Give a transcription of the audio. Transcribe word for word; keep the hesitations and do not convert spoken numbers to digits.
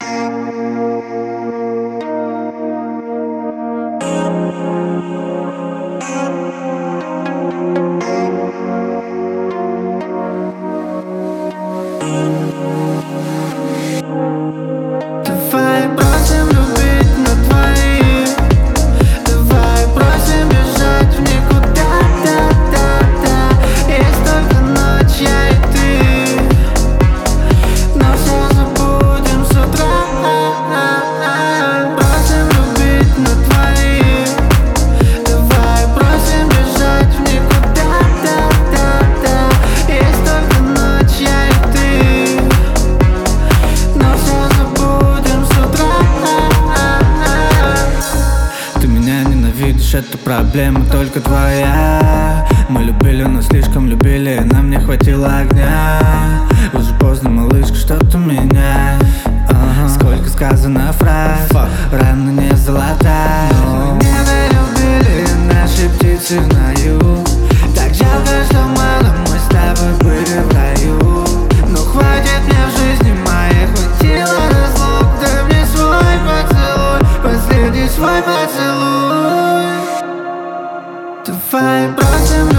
Давай бросим любить на двоих. Давай бросим бежать в никуда, да, да, да. Есть только ночь, я и ты, но все забудем с утра. Бросим любить на двоих. Давай бросим бежать в никуда, да, да, да. Есть только ночь, я и ты, но все забудем с утра. Ты меня ненавидишь, это проблема только твоя. Мы любили, но слишком любили, нам не хватило огня. Уже поздно, малышка, что-то меняй. Ага. Сколько сказано фраз, рана не золотая. Но мы не долюбили наши птицы на юг. Так жалко, что мало мы с тобой были в раю. Но хватит мне в жизни моей, хватило разлук. Дай мне свой поцелуй, последний свой поцелуй. Давай бросим